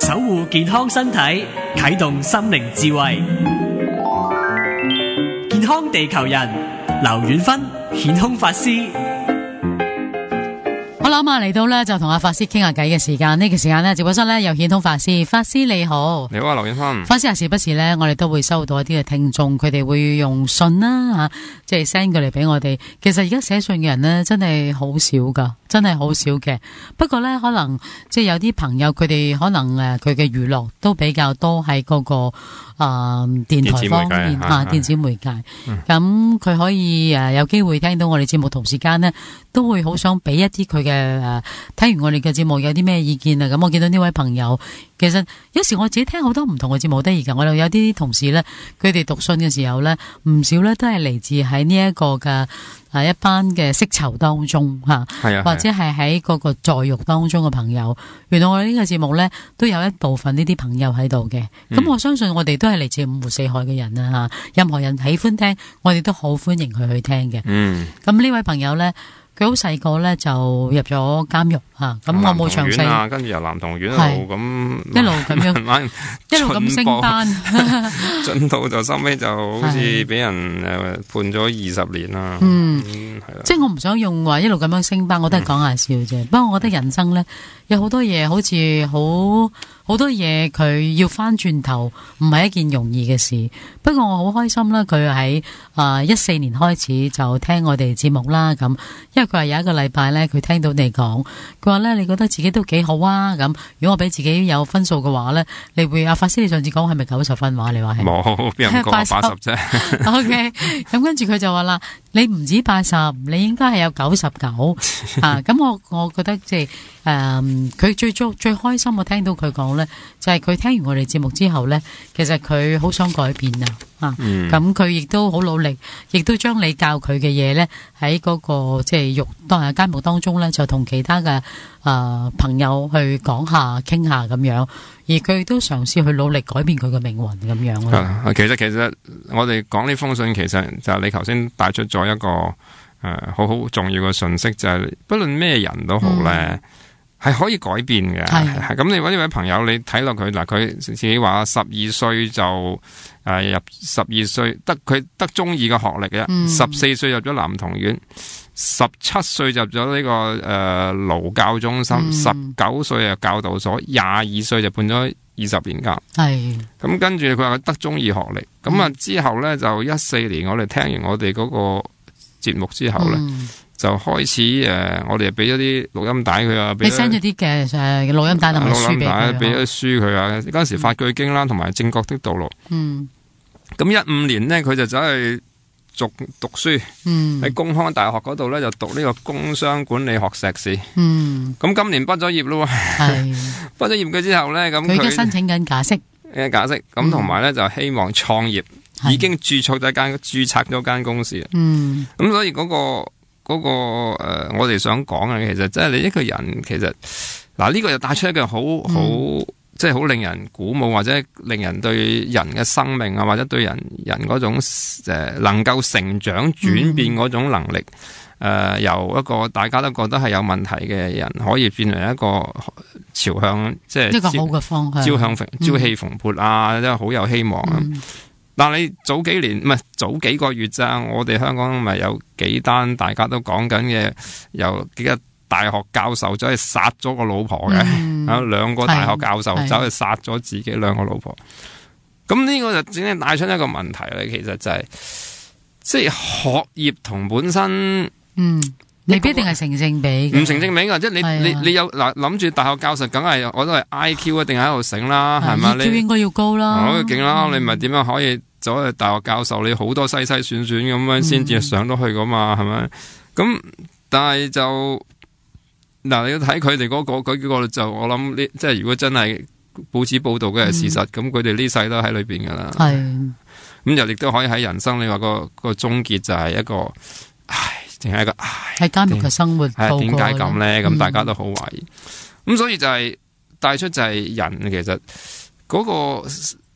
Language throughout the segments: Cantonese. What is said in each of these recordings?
守護健康身體，啟動心靈智慧。健康地球人，劉遠芬顯空法師。 好啦，嚟到咧就同阿法師傾下偈嘅時間。呢個時間咧，直播室咧有顯通法師。法師你好。 你好啊，劉遠芬。 法師啊，時不時咧，我哋都會收到一啲嘅聽眾，佢哋會用信啦吓，即係 send 過嚟俾我哋。其實而家寫信嘅人咧，真係好少噶，真係好少嘅。不過咧，可能即係有啲朋友，佢哋可能佢嘅娛樂都比較多喺嗰個電台方面電子媒介。咁佢可以有機會聽到我哋節目，同時間呢都會好想俾一啲佢嘅聽完我哋嘅節目有啲咩意見啊。咁我見到呢位朋友，其實有時我自己聽好多唔同嘅節目得意㗎。我有啲同事呢，佢哋讀信嘅時候呢，唔少呢都係嚟自喺呢一個嘅一班嘅釋囚當中或者係喺嗰個在獄當中嘅朋友。原來我哋呢個節目呢，都有一部分呢啲朋友喺度嘅。咁我相信我哋都係嚟自五湖四海嘅人啦吓。任何人喜歡聽，我哋都好歡迎佢去聽嘅。咁呢位朋友呢，佢好細個咧就入咗監獄吓，咁我冇詳細。 跟住由男童院一路咁樣， 一路咁升班， 進到就收尾就好似俾人判咗20年啦。 即係我唔想用話一路咁樣升班，我都係講下笑啫。不過我覺得人生咧有好多嘢，好似好多嘢佢要翻轉頭，唔係一件容易嘅事。不過我好開心啦，佢喺14年開始就聽我哋節目啦。咁因為佢話有一個禮拜咧，佢聽到你講，佢話咧你覺得自己都幾好啊。咁如果我俾自己有分數嘅話咧，你會法師你上次講係咪90分話？你話係冇，邊人講80啫。 OK， 咁跟住佢就話啦，你唔止80，你應該係有99啊。咁我覺得即係佢最開心我聽到佢講咧，就係佢聽完我哋節目之後咧，其實佢好想改變啊。咁佢亦都好努力，亦都將你教佢嘅嘢咧喺嗰個即係監獄當中咧，就同其他嘅朋友去講下傾下咁樣，而佢都嘗試去努力改變佢嘅命運咁樣咯。 其實我哋講呢封信，其實就係你頭先帶出咗一個好重要嘅信息，就係不論咩人都好咧。係可以改變嘅，咁你搵呢位朋友，你睇落佢嗱，佢自己話12歲就入12歲佢得中二嘅學歷嘅，14歲入咗男童院，17歲入咗呢個勞教中心，19歲入教導所，22歲就判咗20年監。咁跟住佢話佢得中二學歷，咁之後咧就14年，我哋聽完我哋嗰個節目之後咧。就開始我哋俾咗啲錄音帶佢啊， 你 send 咗啲嘅錄音帶同埋書俾佢， 俾咗書佢啊。嗰陣時法句經啦，同埋正確的道路。咁15年呢，佢就走去讀書，喺公開大學嗰度咧就讀呢個工商管理學碩士。咁今年畢咗業咯，畢咗業嘅之後咧，咁佢而家申請緊假釋， 咁同埋咧就希望創業，已經註冊咗間公司。咁所以嗰個我哋想講嘅，其實即係你一個人，其實呢個就帶出一個好即係好令人鼓舞，或者令人對人嘅生命啊，或者對人嗰種能夠成長轉變嗰種能力，由一個大家都覺得係有問題嘅人，可以變為一個朝向即係一個好嘅方向，朝氣蓬勃啊，即係好有希望啊！但係你早幾個月咋？我哋香港咪有幾單大家都講緊嘅，有幾個大學教授走去殺咗個老婆嘅，有2個大學教授走去殺咗自己2個老婆。咁呢個就正正帶出一個問題咧，其實就係即係學業同本身， 未必一定係成正比， 唔成正比噶，即係你有諗住大學教授，梗係我都係 IQ 一定喺度醒啦，係咪？IQ 應該要高啦， 好勁啦！你咪點樣可以走去大學教授？你好多篩選咁樣先至上到去噶嘛，係咪？咁但係就你要睇佢哋嗰個就我諗即係如果真係報紙報道嘅係事實，咁佢哋呢世都喺裏邊噶啦。咁又亦都可以喺人生，你話個終結就係一個淨係一個喺監獄嘅生活， 點解咁咧？咁大家都好懷疑。咁所以就係帶出就係人其實嗰個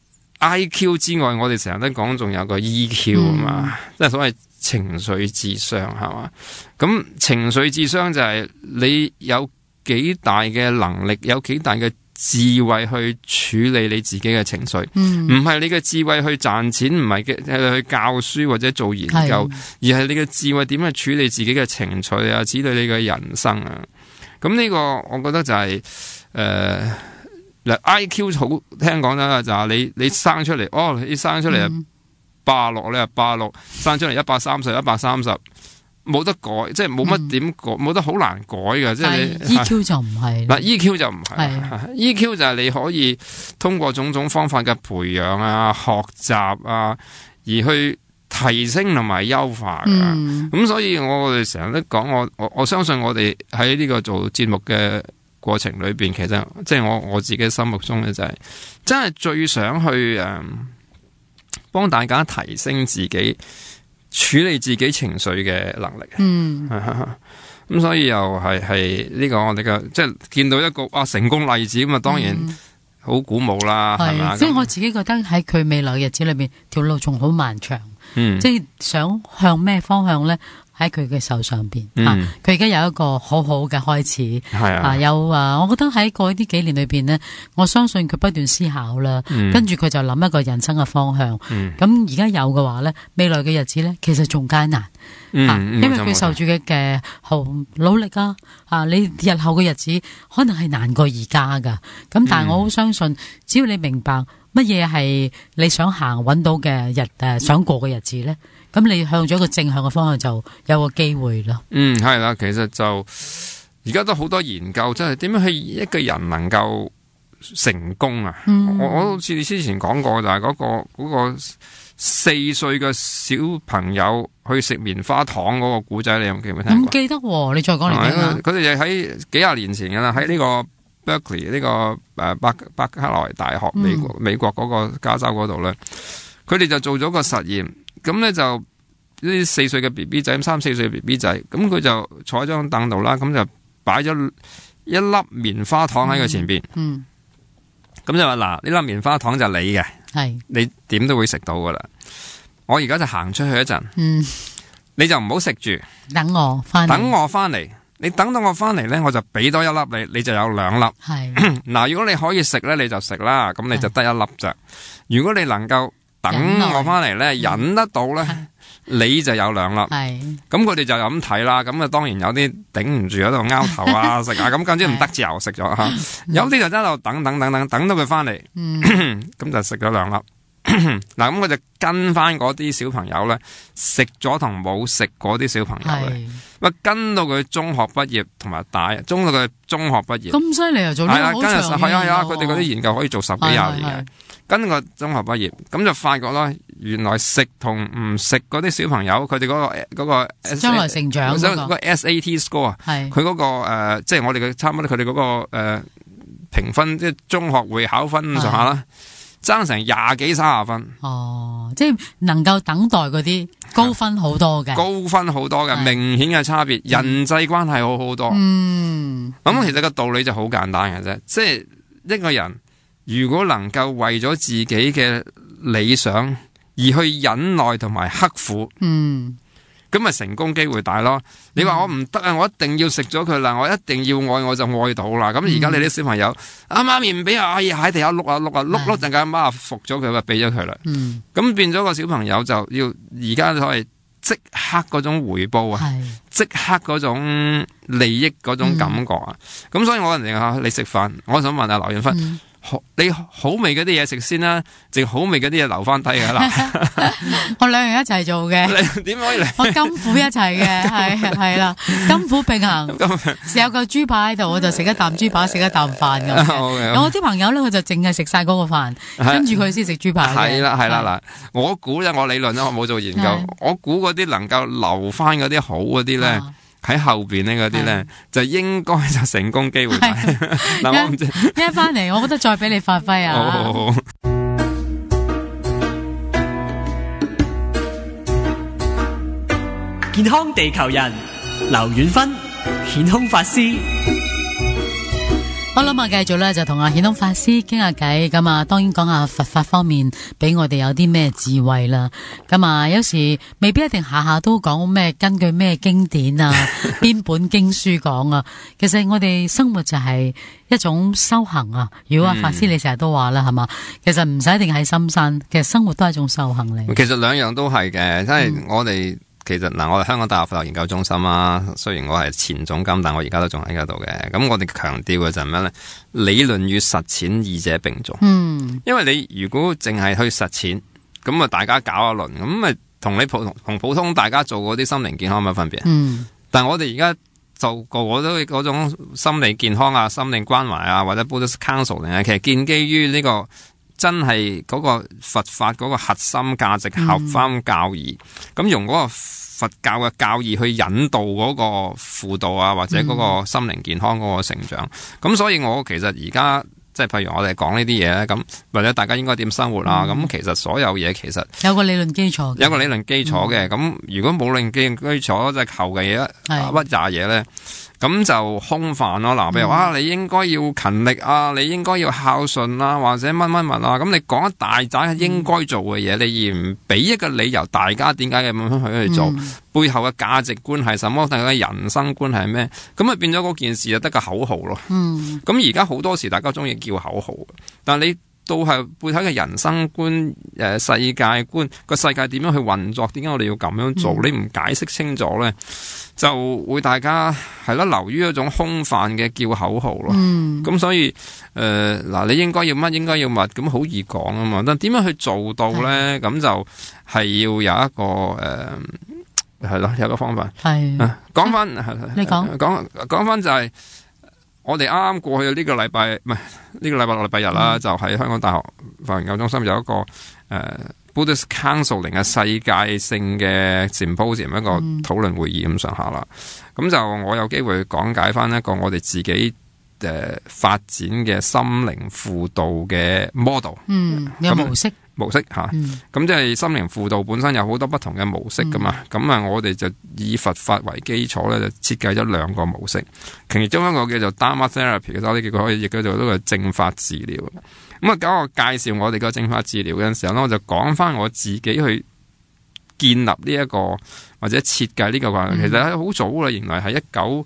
IQ 之外，我哋成日都講仲有個 EQ 啊嘛，即係所謂情緒智商係嘛。咁情緒智商就係你有幾大嘅能力，有幾大嘅智慧去處理你自己嘅情緒，唔係你嘅智慧去賺錢，唔係去教書或者做研究，而係你嘅智慧點去處理自己嘅情緒啊，處理你嘅人生啊。咁呢個我覺得就係IQ 好聽講啦，就係你生出嚟，你生出嚟86，你係86，生出嚟130，冇得改，即係冇乜點改，冇得好難改嘅。即係你 EQ 就唔係嗱 ，EQ 就唔係，EQ 就係你可以通過種種方法嘅培養啊、學習啊，而去提升同埋優化嘅。咁所以我哋成日都講，我相信我哋喺呢個做節目嘅過程裏邊，其實即係我自己心目中咧，就係真係最想去幫大家提升自己處理自己情緒嘅能力。咁所以又係呢個我哋嘅，即係見到一個成功例子咁啊，當然好鼓舞啦，係咪？ 即係我自己覺得喺佢未來嘅日子裏邊，條路仲好漫長。即係想向咩方向咧？喺佢嘅手上邊，佢而家有一個好好嘅開始，有我覺得喺過去呢幾年裏邊呢，我相信佢不斷思考啦，跟住佢就諗一個人生嘅方向。咁而家有嘅話呢，未來嘅日子呢，其實仲艱難，因為佢受住嘅好努力你日後嘅日子可能係難過而家噶。咁但係我好相信，只要你明白乜嘢係你想行揾到嘅想過嘅日子呢。咁你向咗一個正向嘅方向，就有個機會咯。 係啦，其實就而家都好多研究，即係點樣去一個人能夠成功啊？我好似你之前講過，就係嗰個4歲嘅小朋友去食棉花糖嗰個古仔，你有冇記唔聽過？ 唔記得喎，你再講嚟聽下。 佢哋就喺幾廿年前噶啦，喺呢個 Berkeley 呢個伯克萊大學美國嗰個加州嗰度咧，佢哋就做咗個實驗。咁咧就呢啲4歲嘅 BB 仔，3、4歲嘅 BB 仔，咁佢就坐喺張凳度啦，咁就擺咗一粒棉花糖喺佢前邊。咁就話嗱，呢粒棉花糖就你嘅，你點都會食到噶啦。我而家就行出去一陣，你就唔好食住， 等我翻嚟。你等到我翻嚟咧，我就俾多一粒你就有2粒。嗱，如果你可以食咧，你就食啦，咁你就得1粒咋。如果你能夠等我翻嚟咧，忍得到咧，你就有2粒。咁佢哋就咁睇啦。咁啊，當然有啲頂唔住喺度拗頭食啊。咁總之唔得自由食咗吓。有啲就喺度等到佢翻嚟，咁就食咗2粒。嗱，咁我就跟翻嗰啲小朋友咧，食咗同冇食嗰啲小朋友咧，跟到佢中學畢業同埋中到佢中學畢業。 咁犀利啊！做呢個好長嘅。 係啊，佢哋嗰啲研究可以做10幾20年嘅。跟個中學畢業，咁就發覺啦，原來食同唔食嗰啲小朋友，佢哋嗰個將來成長嗰個 SAT score 啊，佢嗰個即係我哋嘅差唔多佢哋嗰個評分，即係中學會考分咁上下啦，爭成20幾30分。 即係能夠等待嗰啲高分好多嘅， 明顯嘅差別，人際關係好好多。咁其實個道理就好簡單嘅啫，即係一個人。如果能夠為咗自己嘅理想而去忍耐同埋刻苦，咁咪成功機會大咯。你話我唔得啊，我一定要食咗佢啦，我一定要愛我就愛到啦。咁而家你啲小朋友，媽咪唔俾啊，喺地下碌陣間，阿媽服咗佢，咪俾咗佢啦。咁變咗個小朋友就要而家所謂即刻嗰種回報啊，即刻嗰種利益嗰種感覺啊。咁所以我人你食飯，我想問下劉潤芬。你好味嗰啲嘢食先啦，淨好味嗰啲嘢留翻低噶啦。 我兩樣一齊做嘅。 你點可以嚟？ 我甘苦一齊嘅，係啦，甘苦並行。有個豬扒喺度，我就食一啖豬扒，食一啖飯咁。有我啲朋友咧，佢就淨係食晒嗰個飯，跟住佢先食豬扒。 係啦嗱，我估咧，我理論咧，我冇做研究，我估嗰啲能夠留翻嗰啲好嗰啲咧。喺後邊呢嗰啲咧，就應該就成功機會大。嗱，我唔知一翻嚟，我覺得再俾你發揮啊！ 好。 健康地球人劉遠芬，顯空法師。 好啦，繼續咧就同阿顯通法師傾下偈，咁啊當然講下佛法方面俾我哋有啲咩智慧啦。咁啊有時未必一定下下都講咩根據咩經典啊邊本經書講啊，其實我哋生活就係一種修行啊。如果阿法師你成日都話啦係嘛，其實唔使一定喺深山，其實生活都係一種修行嚟。 其實兩樣都係嘅，即係我哋。其實我哋香港大學佛學研究中心啊，雖然我係前總監，但我而家都仲喺嗰度嘅。咁我哋強調嘅就係咩咧？理論與實踐二者並重。因為你如果淨係去實踐，咁啊大家搞一輪，咁咪同你普通大家做嗰啲心靈健康有乜分別？但係我哋而家就個個都嗰種心理健康啊、心理關懷啊，或者 Buddhist counseling 啊，其實建基於呢個真係嗰個佛法嗰個核心價值合翻教義，咁用嗰個佛教嘅教義去引導嗰個輔導啊，或者嗰個心靈健康嗰個成長。咁所以我其實而家即係譬如我哋講呢啲嘢咧，咁或者大家應該點生活啊？咁其實所有嘢其實有個理論基礎， 有個理論基礎嘅。咁如果冇理論基礎，即係求嘅嘢屈廿嘢咧。咁就空泛咯。嗱，譬如你應該要勤力啊，你應該要孝順啊，或者乜啊。咁你講一大紮應該做嘅嘢，你而唔俾一個理由，大家點解咁樣去做？背後嘅價值觀係什麼？大家嘅人生觀係咩？咁啊變咗嗰件事就得個口號咯。咁而家好多時大家中意叫口號，但係你到係背後嘅人生觀、世界觀，個世界點樣去運作？點解我哋要咁樣做？你唔解釋清楚咧，就會大家係咯流於一種空泛嘅叫口號咯。咁所以嗱，你應該要乜，應該要乜，咁好易講啊嘛。但點樣去做到咧？咁就係要有一個係咯，有個方法。係講翻， 你講翻就係。我哋啱啱過去呢個禮拜，唔係呢個禮拜日啦，就喺香港大學佛學研究中心有一個Buddhist counseling 嘅世界性嘅 symposium 一個討論會議咁上下啦。咁就我有機會講解翻一個我哋自己發展嘅心靈輔導嘅 model， 有模式吓，咁即係心靈輔導本身有好多不同嘅模式噶嘛，咁我哋就以佛法為基礎咧，就設計咗兩個模式，其中一個叫做 Dharma Therapy 嘅，我哋叫佢可以亦叫做一個正法治療。咁講我介紹我哋個正法治療嘅時候咧，我就講翻我自己去建立呢一個或者設計呢個話，其實係好早啦，原來係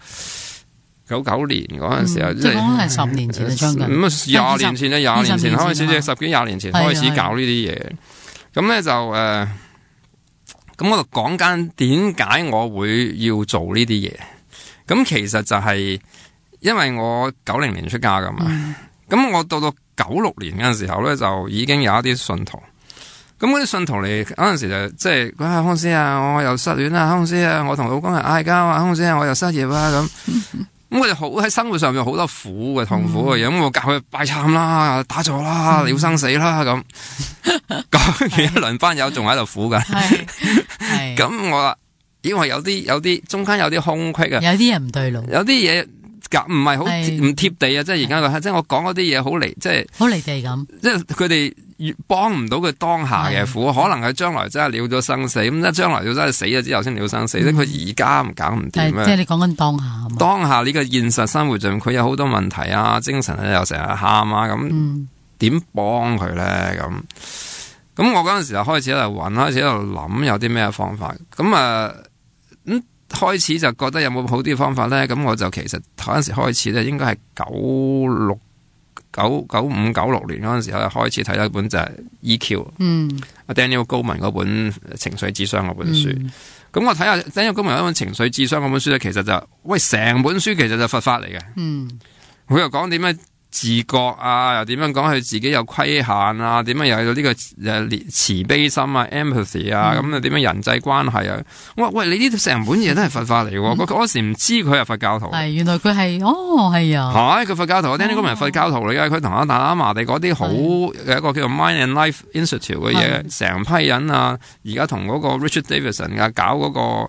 1999年嗰陣時候，即係講係10年前將近， 咁20年前咧，20年前開始，十幾廿年前開始搞呢啲嘢。咁咧就咁我就講緊點解我會要做呢啲嘢。咁其實就係因為我90年出家噶嘛，咁我到96年嗰陣時候咧，就已經有一啲信徒。咁嗰啲信徒嚟嗰陣時就即係講下，空師啊，我又失戀啊，空師啊，我同老公係嗌交啊，空師啊，我又失業啊咁。咁我哋好喺生活上面好多苦嘅痛苦嘅嘢，咁我教佢拜懺啦、打坐啦、了生死啦咁，講完一輪班友仲喺度苦㗎。咁我話，因為有啲中間有啲空隙啊， 有啲嘢唔對路， 有啲嘢唔係好唔貼地啊，即係而家即係我講嗰啲嘢好離，即係好離地咁，即係佢哋越幫唔到佢當下嘅苦，可能佢將來真係了咗生死，咁即將來要真係死咗之後先了生死，佢而家唔搞唔掂。 即係你講緊當下， 當下呢個現實生活上佢有好多問題啊，精神又成日喊啊，咁點幫佢咧？咁我嗰陣時就開始喺度揾，開始喺度諗有啲咩方法，開始就覺得有冇好啲方法咧？咁我就其實嗰陣時開始咧，應該係95、96年嗰陣時候開始睇咗一本就係 EQ，Daniel Goleman 嗰本情緒智商嗰本書。咁我睇下 Daniel Goleman 嗰本情緒智商嗰本書咧，其實就成本書其實就佛法嚟嘅。佢又講點樣自覺啊，又點樣講佢自己有規限啊，點樣又有呢個慈悲心啊 empathy 啊，咁啊點樣人際關係啊。我話喂，你呢啲成本嘢都係佛法嚟喎。我嗰時唔知佢係佛教徒。係原來佢係係啊。係佢佛教徒，我聽呢個人係佛教徒嚟嘅。佢同阿達拉麻地嗰啲好有一個叫做 Mind and Life Institute 嘅嘢，成批人啊，而家同嗰個 Richard Davidson 啊搞嗰個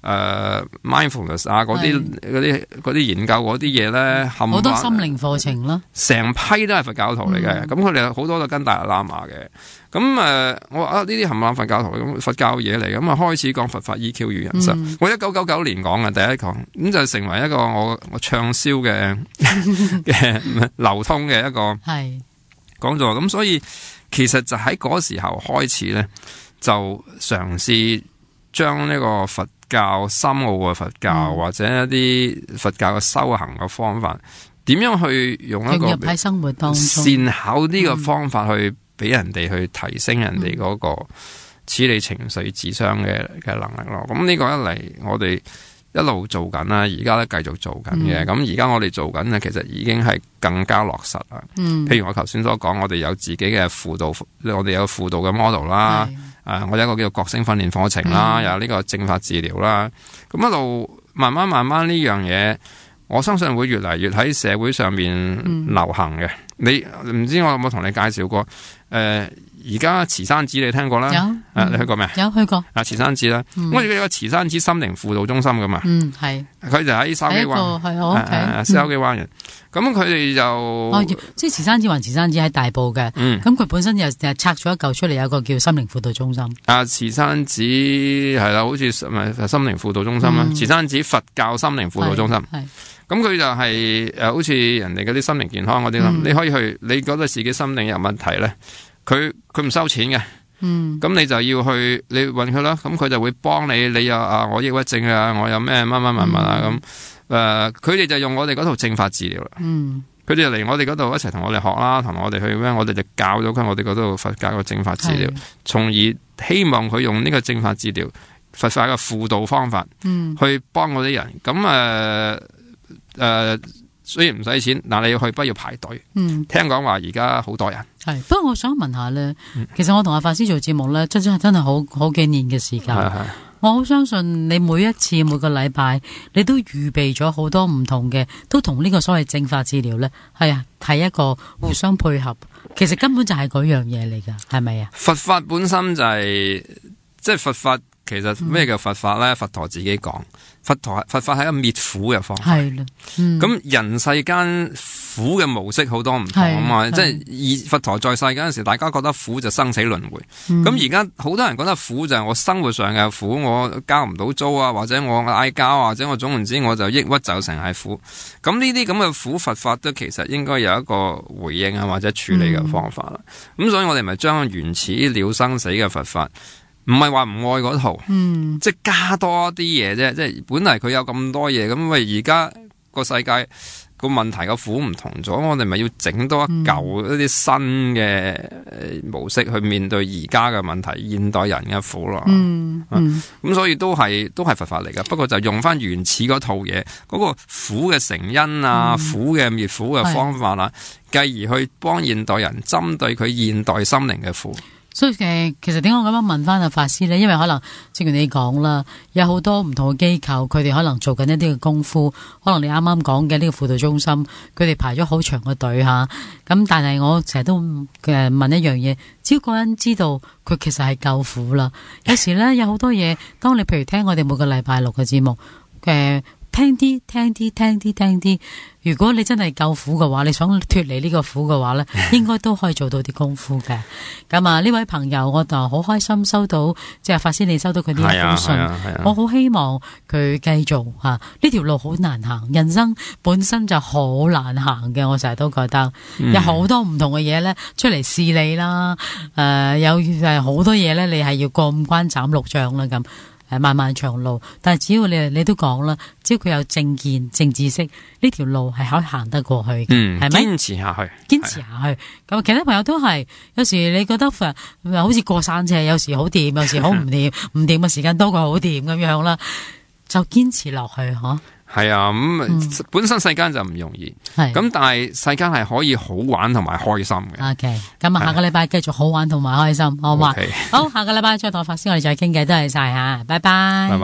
mindfulness 啊嗰啲研究嗰啲嘢咧， 好多心靈課程啦， 成批都係佛教徒嚟嘅。咁佢哋好多都跟大喇嘛嘅。咁我話呢啲冚唪唥佛教徒咁佛教嘢嚟，咁開始講佛法 EQ 與人生。我1999年講嘅第一講，咁就成為一個我暢銷嘅流通嘅一個講座。咁所以其實就喺嗰時候開始咧，就嘗試將呢個佛教深奧嘅佛教或者一啲佛教嘅修行嘅方法，點樣去用一個融入喺生活當中善巧啲嘅方法去俾人哋去提升人哋嗰個處理情緒智商嘅能力咯。咁呢個一嚟我哋一路做緊啦，而家咧繼續做緊嘅。咁而家我哋做緊嘅其實已經係更加落實啦。譬如我頭先所講，我哋有自己嘅輔導，我哋有輔導嘅 model 啦。我有一個叫做覺醒訓練課程啦，有呢個正法治療啦。咁一路慢慢呢樣嘢，我相信會越嚟越喺社會上面流行嘅。你唔知我有冇同你介紹過？而家慈山寺你聽過啦？有，你去過未？ 有去過。 慈山寺啦，我哋有個慈山寺心靈輔導中心噶嘛。係。佢就喺筲箕灣。係筲箕灣人。咁佢哋就即係慈山寺還慈山寺喺大埔嘅。咁佢本身又拆咗一嚿出嚟，有個叫心靈輔導中心。慈山寺係啦，好似心靈輔導中心啦。慈山寺佛教心靈輔導中心。係。咁佢就係好似人哋嗰啲心靈健康嗰啲啦。你可以去，你覺得自己心靈有問題咧，佢唔收錢嘅。咁你就要去，你揾佢啦。咁佢就會幫你。你有我抑鬱症啊，我有咩乜啊咁。佢哋就用我哋嗰套正法治療啦。佢哋就嚟我哋嗰度一齊同我哋學啦，同我哋去咩？我哋就教咗佢我哋嗰度佛教嘅正法治療，從而希望佢用呢個正法治療佛法嘅輔導方法，去幫嗰啲人。咁雖然唔使錢，但你要去不要排隊。聽講話而家好多人。 係，不過我想問下咧，其實我同阿法師做節目咧，真係好幾年嘅時間。我好相信你每一次每個禮拜，你都預備咗好多唔同嘅，都同呢個所謂正法治療咧，係一個互相配合。其實根本就係嗰樣嘢嚟噶，係咪啊？ 佛法本身就係即係佛法。其實咩叫佛法咧？佛陀自己講，佛法係一個滅苦嘅方法。係啦，咁人世間苦嘅模式好多唔同啊嘛。即係佛陀在世嗰陣時，大家覺得苦就生死輪迴。咁而家好多人覺得苦就係我生活上嘅苦，我交唔到租啊，或者我嗌交啊，或者我總言之我就抑鬱就成係苦。咁呢啲咁嘅苦，佛法都其實應該有一個回應啊，或者處理嘅方法啦。咁所以我哋咪將原始了生死嘅佛法。唔係話唔愛嗰套，即係加多啲嘢啫。即係本嚟佢有咁多嘢，咁喂而家個世界個問題個苦唔同咗，我哋咪要整多一嚿一啲新嘅模式去面對而家嘅問題，現代人嘅苦咯。咁所以都係佛法嚟噶，不過就用翻原始嗰套嘢，嗰個苦嘅成因啊，苦嘅滅苦嘅方法啦，繼而去幫現代人針對佢現代心靈嘅苦。 所以其實點解我咁樣問翻阿法師呢？因為可能正如你講啦，有好多唔同嘅機構，佢哋可能做緊一啲嘅功夫，可能你啱啱講嘅呢個輔導中心，佢哋排咗好長嘅隊吓。咁但係我成日都問一樣嘢，只要個人知道佢其實係救苦啦。有時呢，有好多嘢，當你譬如聽我哋每個禮拜六嘅節目聽啲。如果你真係救苦嘅話，你想脫離呢個苦嘅話呢，應該都可以做到啲功夫嘅。咁啊，呢位朋友我就好開心收到，即係法師你收到佢呢一封信。我好希望佢繼續呢條路好難行，人生本身就好難行嘅。我成日都覺得有好多唔同嘅嘢呢出嚟試你啦。有好多嘢呢，你係要過五關斬六將啦咁。漫漫長路，但係只要你都講啦，只要佢有正見、正知識，呢條路係可以行得過去嘅，係咪？堅持下去。咁其他朋友都係，有時你覺得好似過山車，有時好掂，有時好唔掂，唔掂嘅時間多過好掂咁樣啦，就堅持落去嗬。 係啊，本身世間就唔容易，咁但係世間係可以好玩同埋開心嘅。 OK， 咁下個禮拜繼續好玩同埋開心，好嘛？好，下個禮拜再同法師我哋再傾偈，多謝晒吓，拜拜。